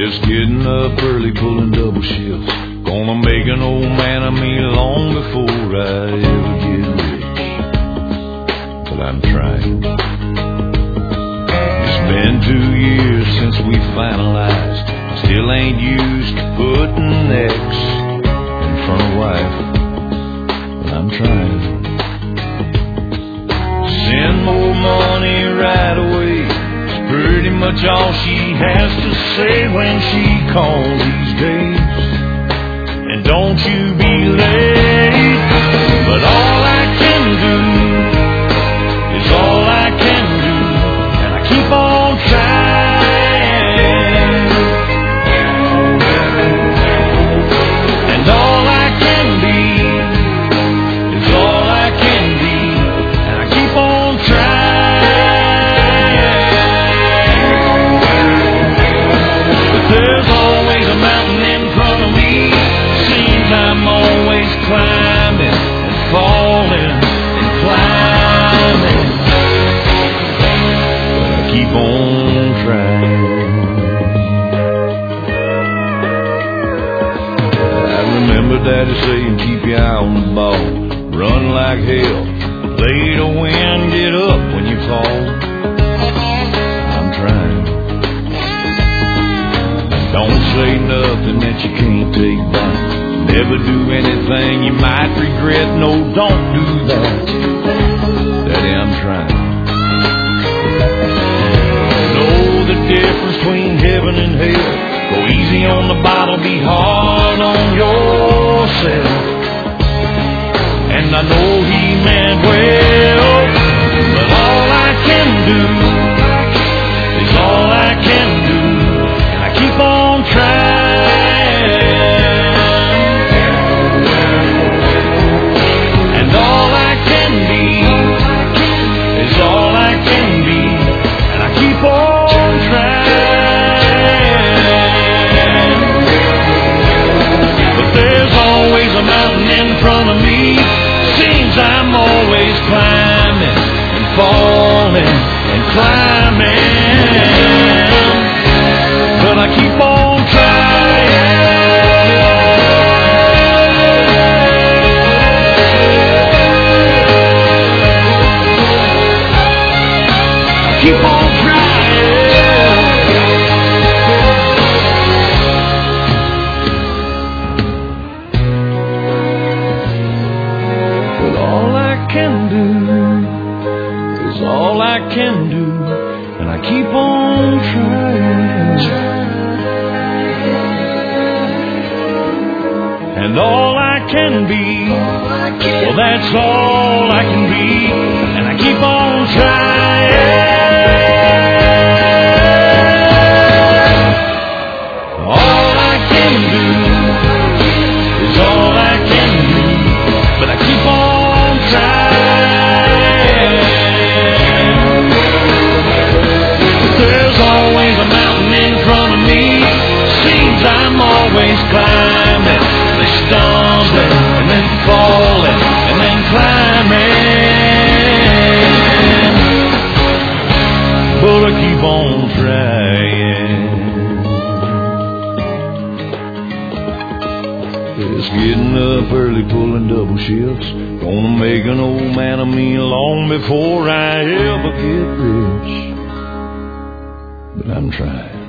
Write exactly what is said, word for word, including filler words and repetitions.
Just getting up early, pulling double shifts. Gonna make an old man of me long before I ever get rich. But I'm trying. It's been two years since we finalized. Still ain't used to putting X in front of wife. But I'm trying. Send more money right away. It's pretty much all she has to say when she calls these days. And don't you be late. But all I can do is all I can do. And I keep on trying. And all I can be is all I can be. And I keep on trying. But there's always a mountain in front of me. Seems I'm always climbing and falling and climbing. But I keep on trying. I remember Daddy saying, keep your eye on the ball. Run like hell. Lay to win, get up when you fall. I'm trying. Don't say nothing that you can't take back. Never do anything you might regret. No, don't do that. Daddy, I'm trying. Know the difference between heaven and hell. Go easy on the bottle, be hard on yourself. And I know he meant well, but all I can do is all I can do. And I keep on trying. And all I can be is all I can be. And I keep on trying. But there's always a mountain in front of me. Seems I'm always climbing and falling and climbing. But I keep on trying. I keep on trying. But all I can do is all I can do. And I keep on trying. And all I can be, well, that's all I can be. And I keep on trying. All I can do is all I can do. But I keep on trying. There's always a mountain in front of me. Seems I'm always climbing. Stumbling and then falling and then climbing. But I keep on trying. Just getting up early, pulling double shifts. Gonna make an old man of me long before I ever get rich. But I'm trying.